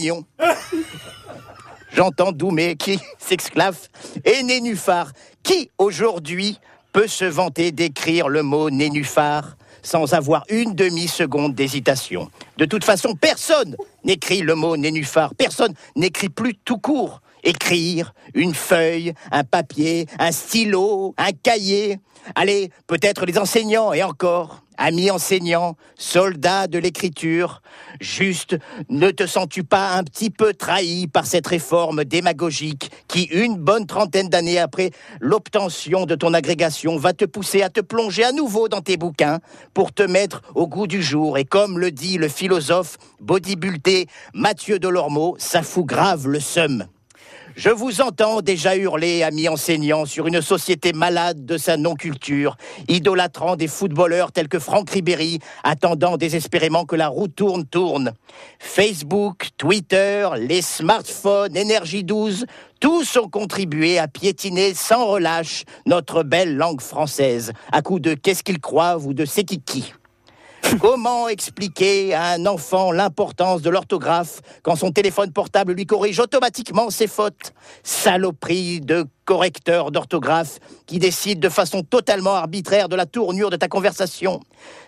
J'entends Doumé qui s'exclave. Et Nénuphar, qui aujourd'hui peut se vanter d'écrire le mot nénuphar sans avoir une demi-seconde d'hésitation? De toute façon, personne n'écrit le mot nénuphar. Personne n'écrit plus tout court. Écrire, une feuille, un papier, un stylo, un cahier. Allez, peut-être les enseignants, et encore, amis enseignants, soldats de l'écriture, juste, ne te sens-tu pas un petit peu trahi par cette réforme démagogique qui, une bonne trentaine d'années après l'obtention de ton agrégation, va te pousser à te plonger à nouveau dans tes bouquins pour te mettre au goût du jour? Et comme le dit le philosophe bodybuildé Mathieu Delormeau, ça fout grave le seum. Je vous entends déjà hurler, amis enseignants, sur une société malade de sa non-culture, idolâtrant des footballeurs tels que Franck Ribéry, attendant désespérément que la roue tourne, tourne. Facebook, Twitter, les smartphones, Énergie douze, tous ont contribué à piétiner sans relâche notre belle langue française, à coup de qu'est-ce qu'ils croient ou de c'est qui qui. Comment expliquer à un enfant l'importance de l'orthographe quand son téléphone portable lui corrige automatiquement ses fautes? Saloperie de correcteur d'orthographe qui décide de façon totalement arbitraire de la tournure de ta conversation.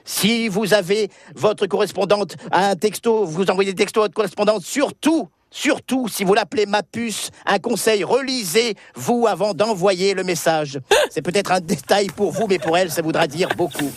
Si vous avez votre correspondante à un texto, vous envoyez des textos à votre correspondante, surtout Surtout, si vous l'appelez ma puce, un conseil, relisez-vous avant d'envoyer le message. C'est peut-être un détail pour vous, mais pour elle, ça voudra dire beaucoup.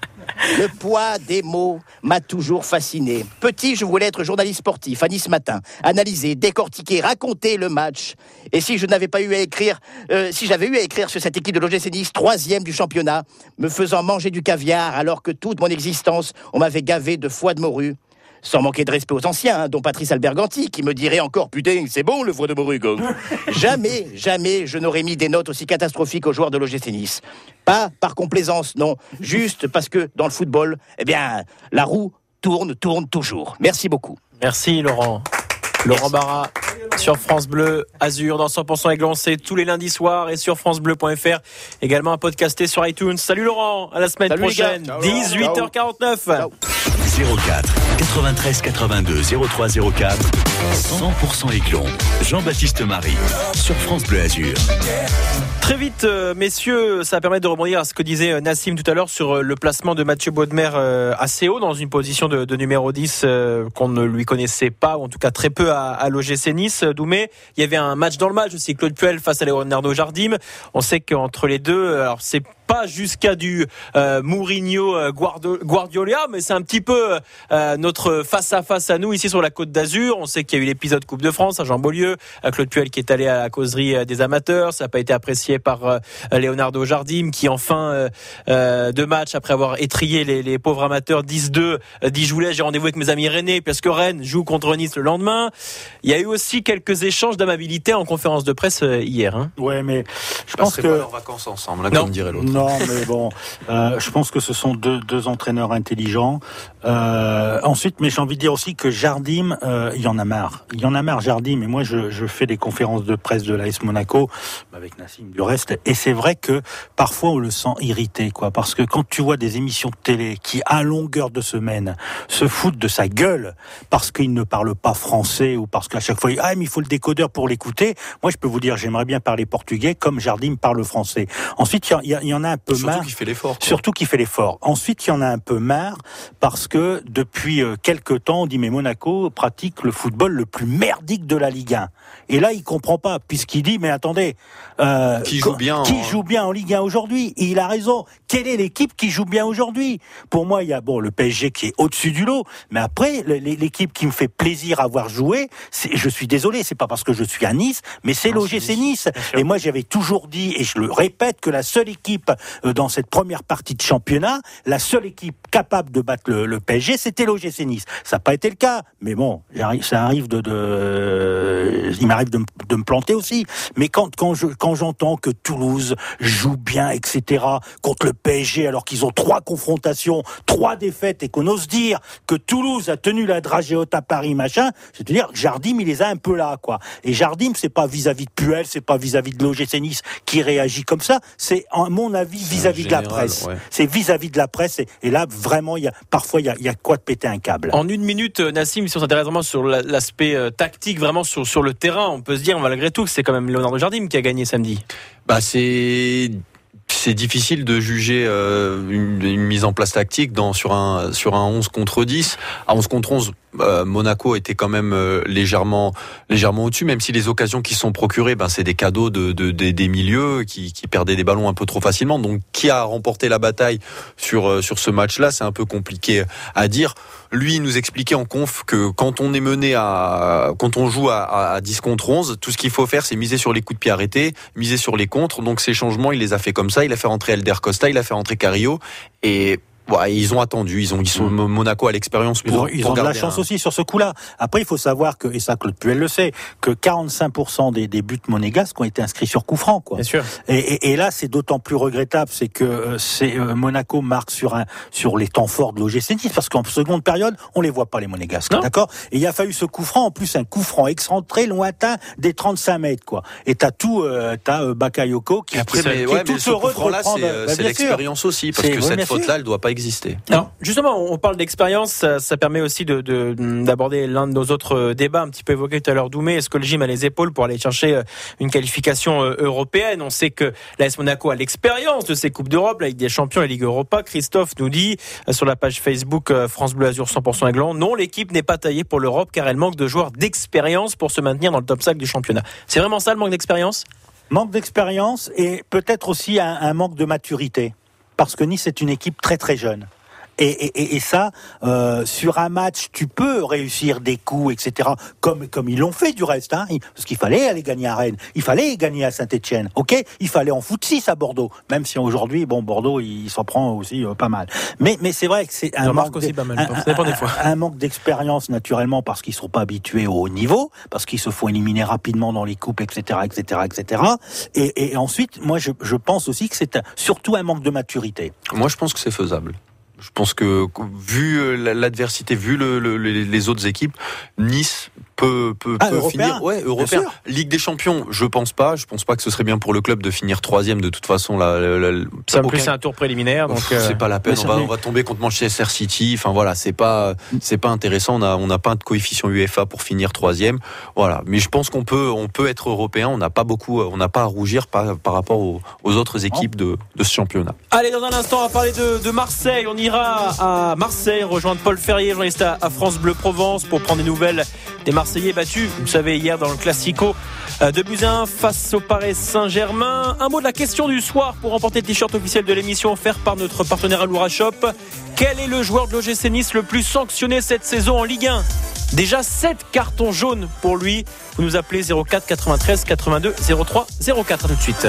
Le poids des mots m'a toujours fasciné. Petit, je voulais être journaliste sportif, à Nice Matin, analyser, décortiquer, raconter le match. Et si je n'avais pas eu à écrire, euh, si j'avais eu à écrire sur cette équipe de l'O G C Nice, troisième du championnat, me faisant manger du caviar alors que toute mon existence, on m'avait gavé de foie de morue. Sans manquer de respect aux anciens, hein, dont Patrice Alberganti, qui me dirait encore « Putain, c'est bon le foie de morue, gong !» Jamais, jamais je n'aurais mis des notes aussi catastrophiques aux joueurs de l'O G C Nice. Pas par complaisance, non. Juste parce que, dans le football, eh bien, la roue tourne, tourne toujours. Merci beaucoup. Merci, Laurent. Laurent Barra sur France Bleu Azur dans cent pour cent Aiglon, c'est tous les lundis soirs et sur francebleu point f r, également à podcaster sur iTunes. Salut Laurent, à la semaine Salut prochaine, dix-huit heures quarante-neuf. zéro quatre quatre-vingt-treize quatre-vingt-deux zéro trois zéro quatre cent pour cent Aiglon, Jean-Baptiste Marie sur France Bleu Azur. Très vite, euh, messieurs, ça va permettre de rebondir à ce que disait Nassim tout à l'heure sur le placement de Mathieu Baudemer euh, assez haut dans une position de, de numéro dix euh, qu'on ne lui connaissait pas, ou en tout cas très peu à, à l'O G C Nice. Doumé, il y avait un match dans le match aussi, Claude Puel face à Leonardo Jardim. On sait qu'entre les deux, alors c'est pas jusqu'à du euh, Mourinho euh, Guardo, Guardiola, mais c'est un petit peu euh, notre face à face à nous ici sur la Côte d'Azur. On sait qu'il y a eu l'épisode Coupe de France à Jean Beaulieu, à Claude Puel qui est allé à la causerie des amateurs. Ça n'a pas été apprécié par euh, Leonardo Jardim qui en fin euh, euh, de match, après avoir étrillé les, les pauvres amateurs dix deux, euh, dit je voulais, j'ai rendez-vous avec mes amis rennais parce que Rennes joue contre Nice le lendemain. Il y a eu aussi quelques échanges d'amabilité en conférence de presse euh, hier. Hein. Ouais, mais je pense que pas leurs vacances ensemble, là, comme dirait l'autre. Non, mais bon, euh, je pense que ce sont deux, deux entraîneurs intelligents. Euh, ensuite, mais j'ai envie de dire aussi que Jardim, euh, il y en a marre. Il y en a marre, Jardim. Et moi, je, je fais des conférences de presse de l'A S Monaco avec Nassim du reste. Et c'est vrai que parfois, on le sent irrité, quoi. Parce que quand tu vois des émissions de télé qui, à longueur de semaine, se foutent de sa gueule parce qu'il ne parle pas français ou parce qu'à chaque fois, ah, mais il faut le décodeur pour l'écouter. Moi, je peux vous dire, j'aimerais bien parler portugais comme Jardim parle français. Ensuite, il y, y, y en a un peu Surtout marre. Surtout qu'il fait l'effort. Quoi. Surtout qu'il fait l'effort. Ensuite, il y en a un peu marre parce que depuis quelques temps, on dit mais Monaco pratique le football le plus merdique de la Ligue un. Et là, il comprend pas puisqu'il dit mais attendez, euh, qui joue bien, qui en... joue bien en Ligue un aujourd'hui. Et il a raison. Quelle est l'équipe qui joue bien aujourd'hui? Pour moi, il y a bon le P S G qui est au-dessus du lot, mais après l'équipe qui me fait plaisir à voir jouer, c'est, je suis désolé, c'est pas parce que je suis à Nice, mais c'est l'O G C Nice. Et moi, j'avais toujours dit et je le répète que la seule équipe dans cette première partie de championnat, la seule équipe capable de battre le, le P S G, c'était l'O G C Nice. Ça n'a pas été le cas, mais bon, ça arrive de, de il m'arrive de, de me planter aussi. Mais quand quand je quand j'entends que Toulouse joue bien, et cetera, contre le P S G, alors qu'ils ont trois confrontations, trois défaites, et qu'on ose dire que Toulouse a tenu la dragée haute à Paris, machin, c'est-à-dire Jardim, il les a un peu là, quoi. Et Jardim, c'est pas vis-à-vis de Puel, c'est pas vis-à-vis de l'O G C Nice qui réagit comme ça, c'est, à mon avis, vis-à-vis de la presse. Ouais. C'est vis-à-vis de la presse, et, et là, vraiment, il y a, parfois, il y a, il y a quoi de péter un câble. En une minute, Nassim, si on s'intéresse vraiment sur l'aspect euh, tactique, vraiment sur, sur le terrain, on peut se dire, malgré tout, que c'est quand même Leonardo Jardim qui a gagné samedi. Bah, c'est... C'est difficile de juger euh, une, une mise en place tactique dans, sur, un, sur un onze contre dix. À onze contre onze, euh, Monaco était quand même euh, légèrement, légèrement au-dessus, même si les occasions qui sont procurées, ben, c'est des cadeaux de, de, de, des milieux qui, qui perdaient des ballons un peu trop facilement. Donc, qui a remporté la bataille sur, euh, sur ce match-là, c'est un peu compliqué à dire. Lui, il nous expliquait en conf que quand on est mené à, quand on joue à, à dix contre onze, tout ce qu'il faut faire, c'est miser sur les coups de pied arrêtés, miser sur les contres. Donc, ces changements, il les a fait comme ça. Il a fait rentrer Elder Costa, il a fait rentrer Carrillo, et ouais, ils ont attendu, ils ont ils sont Monaco à l'expérience pour. Ils ont, ils pour ont de la un... chance aussi sur ce coup-là. Après, il faut savoir que, et ça Claude Puel le sait, que quarante-cinq pour cent des, des buts monégasques ont été inscrits sur coup franc, quoi. Bien sûr. Et, et, et là, c'est d'autant plus regrettable, c'est que euh, c'est euh, Monaco marque sur un sur les temps forts de l'O G C Nice, parce qu'en seconde période, on les voit pas les monégasques, non. D'accord. Et il a fallu ce coup franc, en plus un coup franc excentré, lointain, des trente-cinq mètres, quoi. Et t'as tout, euh, t'as euh, Bakayoko qui, après, qui, mais, qui ouais, est tout heureux de là, c'est, bah, c'est l'expérience sûr. Aussi, parce c'est, que ouais, cette faute-là, elle doit pas exister. Alors, justement, on parle d'expérience, ça, ça permet aussi de, de, d'aborder l'un de nos autres débats, un petit peu évoqué tout à l'heure Doumé. Est-ce que le gym a les épaules pour aller chercher une qualification européenne? On sait que l'A S Monaco a l'expérience de ces Coupes d'Europe, la Ligue des Champions, la Ligue Europa. Christophe nous dit sur la page Facebook France Bleu Azur cent pour cent Aiglon, non, l'équipe n'est pas taillée pour l'Europe car elle manque de joueurs d'expérience pour se maintenir dans le top cinq du championnat. C'est vraiment ça le manque d'expérience? Manque d'expérience et peut-être aussi un, un manque de maturité. Parce que Nice est une équipe très très jeune. Et, et, et ça, euh, sur un match, tu peux réussir des coups, et cetera. Comme comme ils l'ont fait du reste, hein. Parce qu'il fallait aller gagner à Rennes, il fallait gagner à Saint-Étienne, ok. Il fallait en foutre six à Bordeaux, même si aujourd'hui, bon, Bordeaux, il s'en prend aussi euh, pas mal. Mais mais c'est vrai que c'est un manque, aussi pas mal, un, ça dépend des fois. Un, un manque d'expérience naturellement parce qu'ils sont pas habitués au haut niveau, parce qu'ils se font éliminer rapidement dans les coupes, et cetera, et cetera, et cetera. Et, et ensuite, moi, je, je pense aussi que c'est un, surtout un manque de maturité. Moi, je pense que c'est faisable. Je pense que, vu l'adversité, vu le, le, les autres équipes, Nice peut, peut, ah, peut européen. finir. Ouais, européen. Ligue des Champions, je pense pas. Je pense pas que ce serait bien pour le club de finir troisième. De toute façon, là, là, là ça aucun... plus c'est un tour préliminaire, donc c'est euh... pas la peine. On va, on va tomber contre Manchester City. Enfin voilà, c'est pas, c'est pas intéressant. On a, on n'a pas de coefficient U F A pour finir troisième. Voilà. Mais je pense qu'on peut, on peut être européen. On n'a pas beaucoup, on n'a pas à rougir par, par rapport aux, aux autres équipes de, de ce championnat. Allez, dans un instant, on va parler de, de Marseille. On ira à Marseille rejoindre Paul Ferrier, journaliste à France Bleu Provence, pour prendre des nouvelles des Marseillais battus, vous savez, hier dans le Classico de Buzyn face au Paris Saint-Germain. Un mot de la question du soir pour remporter le t-shirt officiel de l'émission offert par notre partenaire Aloura Shop. Quel est le joueur de l'O G C Nice le plus sanctionné cette saison en Ligue un? Déjà sept cartons jaunes pour lui. Vous nous appelez zéro quatre quatre-vingt-treize quatre-vingt-deux zéro trois zéro quatre. À tout de suite.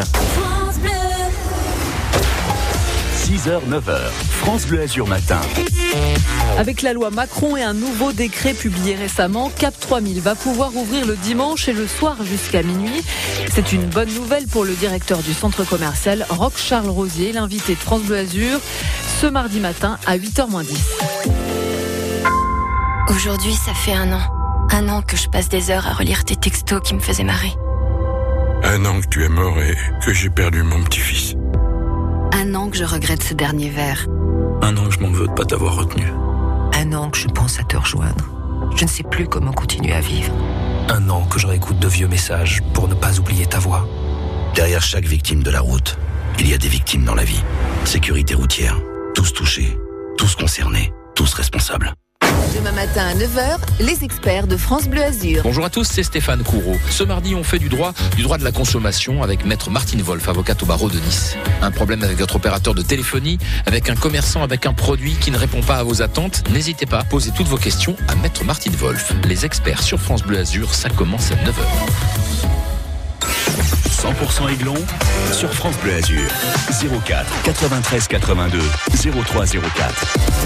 six heures neuf heures, France Bleu Azur matin. Avec la loi Macron et un nouveau décret publié récemment, Cap trois mille va pouvoir ouvrir le dimanche et le soir jusqu'à minuit. C'est une bonne nouvelle pour le directeur du centre commercial, Roch Charles Rosier, l'invité de France Bleu Azur, ce mardi matin à huit heures moins dix. Aujourd'hui, ça fait un an. Un an que je passe des heures à relire tes textos qui me faisaient marrer. Un an que tu es mort et que j'ai perdu mon petit-fils. Un an que je regrette ce dernier verre. Un an que je m'en veux de pas t'avoir retenu. Un an que je pense à te rejoindre. Je ne sais plus comment continuer à vivre. Un an que je réécoute de vieux messages pour ne pas oublier ta voix. Derrière chaque victime de la route, il y a des victimes dans la vie. Sécurité routière, tous touchés, tous concernés, tous responsables. Demain matin à neuf heures, les experts de France Bleu Azur. Bonjour à tous, c'est Stéphane Courreau. Ce mardi, on fait du droit, du droit de la consommation avec maître Martine Wolf, avocate au barreau de Nice. Un problème avec votre opérateur de téléphonie, avec un commerçant avec un produit qui ne répond pas à vos attentes, n'hésitez pas à poser toutes vos questions à maître Martine Wolf. Les experts sur France Bleu Azur, ça commence à neuf heures. cent pour cent Aiglon sur France Bleu Azur. zéro quatre quatre-vingt-treize quatre-vingt-deux zéro trois zéro quatre.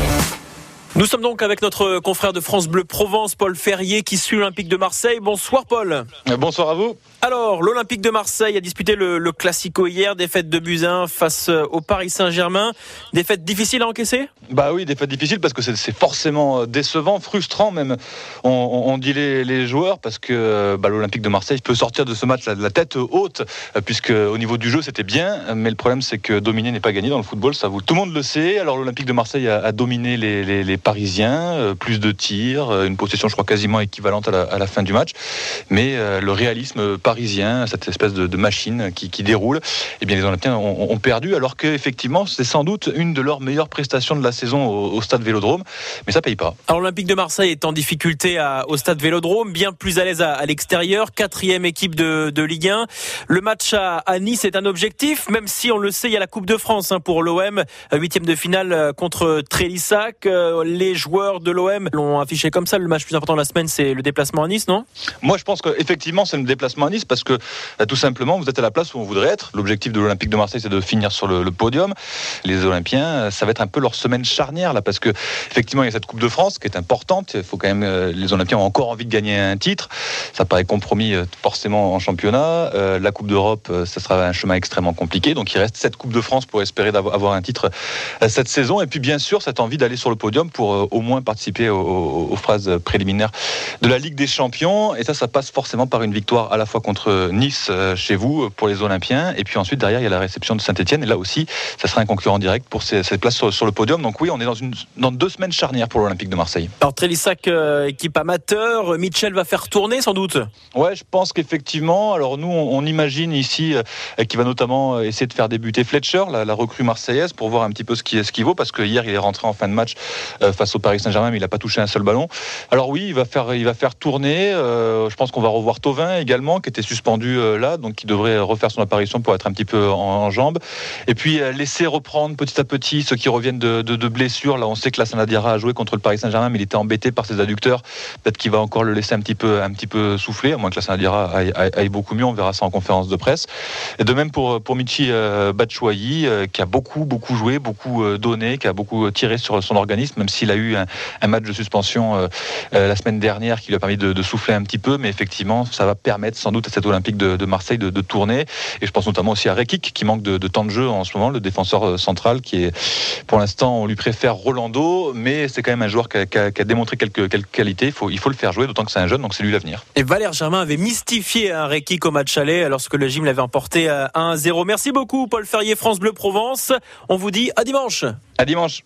Nous sommes donc avec notre confrère de France Bleu Provence, Paul Ferrier, qui suit l'Olympique de Marseille. Bonsoir Paul. Bonsoir à vous. Alors, l'Olympique de Marseille a disputé le, le Classico hier, défaite de buts à un face au Paris Saint-Germain. Défaite difficile à encaisser ? Bah oui, défaite difficile parce que c'est, c'est forcément décevant, frustrant même, on, on, on dit les, les joueurs, parce que bah, l'Olympique de Marseille peut sortir de ce match la, la tête haute, puisque au niveau du jeu c'était bien, mais le problème c'est que dominer n'est pas gagné dans le football, ça vous, tout le monde le sait. Alors l'Olympique de Marseille a, a dominé les, les, les Parisiens, euh, plus de tirs, une possession je crois quasiment équivalente à la, à la fin du match, mais euh, le réalisme parisien, cette espèce de, de machine qui, qui déroule, eh bien les Olympiens ont, ont perdu, alors qu'effectivement c'est sans doute une de leurs meilleures prestations de la saison au, au stade Vélodrome, mais ça paye pas. Alors l'Olympique de Marseille est en difficulté à, au stade Vélodrome, bien plus à l'aise à, à l'extérieur, quatrième équipe de, de Ligue un. Le match à, à Nice est un objectif, même si on le sait, il y a la Coupe de France hein, pour l'O M, huitième de finale contre Trélissac. Les joueurs de l'O M l'ont affiché comme ça, le match plus important de la semaine c'est le déplacement à Nice, non ? Moi je pense qu'effectivement c'est le déplacement à Nice, parce que tout simplement vous êtes à la place où on voudrait être. L'objectif de l'Olympique de Marseille c'est de finir sur le, le podium. Les Olympiens, ça va être un peu leur semaine charnière là, parce que effectivement il y a cette Coupe de France qui est importante. Il faut quand même, les Olympiens ont encore envie de gagner un titre. Ça paraît compromis forcément en championnat. Euh, la Coupe d'Europe, ça sera un chemin extrêmement compliqué. Donc il reste cette Coupe de France pour espérer avoir un titre cette saison. Et puis bien sûr cette envie d'aller sur le podium pour euh, au moins participer aux, aux, aux phases préliminaires de la Ligue des Champions. Et ça, ça passe forcément par une victoire à la fois contre Nice euh, chez vous pour les Olympiens, et puis ensuite derrière il y a la réception de Saint-Etienne, et là aussi ça sera un concurrent direct pour ces, cette place sur, sur le podium. Donc oui, on est dans, une, dans deux semaines charnières pour l'Olympique de Marseille. Alors Trélissac, euh, équipe amateur, Mitchell va faire tourner sans doute. Ouais, je pense qu'effectivement, alors nous on, on imagine ici euh, qu'il va notamment essayer de faire débuter Fletcher, la, la recrue marseillaise, pour voir un petit peu ce qui, ce qui vaut, parce que hier il est rentré en fin de match euh, face au Paris Saint-Germain, mais il n'a pas touché un seul ballon. Alors oui, il va faire, il va faire tourner, euh, je pense qu'on va revoir Thauvin également, qui était suspendu euh, là, donc qui devrait refaire son apparition pour être un petit peu en, en jambes. Et puis euh, laisser reprendre petit à petit ceux qui reviennent de, de, de blessures. Là on sait que Lassana Diarra a joué contre le Paris Saint-Germain, mais il était embêté par ses adducteurs. Peut-être qu'il va encore le laisser un petit peu, un petit peu souffler, à moins que Lassana Diarra aille, aille, aille beaucoup mieux, on verra ça en conférence de presse. Et de même pour, pour Michy euh, Batshuayi, euh, qui a beaucoup, beaucoup joué, beaucoup euh, donné, qui a beaucoup tiré sur son organisme, même s'il a eu un, un match de suspension euh, euh, la semaine dernière qui lui a permis de, de souffler un petit peu, mais effectivement ça va permettre sans doute à cet Olympique de, de Marseille de, de tourner. Et je pense notamment aussi à Rekik qui manque de, de temps de jeu en ce moment, le défenseur central qui est, pour l'instant on lui préfère Rolando, mais c'est quand même un joueur qui a, qui a, qui a démontré quelques, quelques qualités, il faut, il faut le faire jouer, d'autant que c'est un jeune, donc c'est lui l'avenir. Et Valère Germain avait mystifié un Rekik au match aller lorsque le gym l'avait emporté à un zéro. Merci beaucoup Paul Ferrier, France Bleu Provence, on vous dit à dimanche. À dimanche.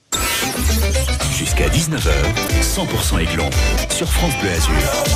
Jusqu'à dix-neuf heures, cent pour cent Aiglon sur France Bleu Azur.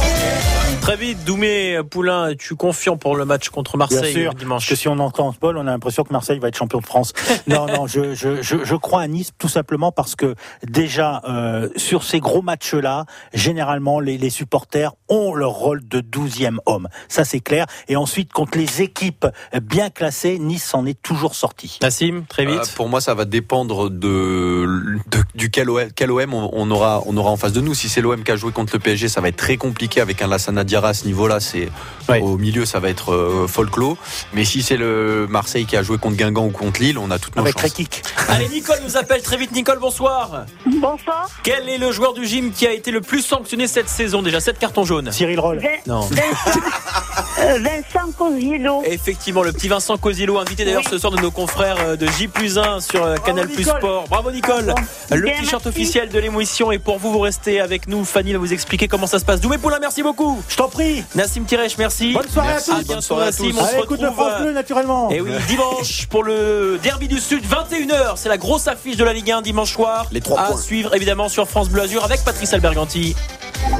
Très vite, Doumé, Poulain, es-tu confiant pour le match contre Marseille Bien sûr, dimanche ? parce que si on entend Paul, on a l'impression que Marseille va être champion de France. Non, non, je, je, je, je crois à Nice tout simplement parce que déjà euh, sur ces gros matchs-là, généralement les, les supporters ont leur rôle de douzième homme. Ça c'est clair. Et ensuite contre les équipes bien classées, Nice s'en est toujours sorti. Nassim, très vite. Euh, pour moi, ça va dépendre de, de du quel O M, quel O M on, on aura on aura en face de nous. Si c'est l'O M qui a joué contre le P S G, ça va être très compliqué avec un Lassana Diarra à ce niveau-là. C'est ouais. Au milieu, ça va être euh, folklore. Mais si c'est le Marseille qui a joué contre Guingamp ou contre Lille, on a toutes nos avec chances. Rekik. Allez, Nicole nous appelle très vite. Nicole, bonsoir. Bonsoir. Quel est le joueur du gym qui a été le plus sanctionné cette saison? Déjà sept cartons jaunes. Cyril Roll. Vin- Non. Vincent, euh, Vincent Cosiello. Effectivement, le petit Vincent Cosiello, invité d'ailleurs oui. ce soir de nos confrères de J plus un sur Canal Plus Sport. Bravo Nicole. Bravo. Le Bien, t-shirt merci. Officiel de l'émission est pour vous. Vous restez avec nous. Fanny va vous expliquer comment ça se passe. Doumé Poulain, merci beaucoup. Je t'en prie. Nassim Tirech, merci. Bonne soirée merci. à tous. À bientôt Nassim. On Allez, se écoute retrouve le France Bleu naturellement. Et oui, dimanche pour le Derby du Sud, vingt et une heures. C'est la grosse affiche de la Ligue un dimanche soir. Les trois à points. suivre évidemment sur France Bleu Azur avec Patrice Alberganti.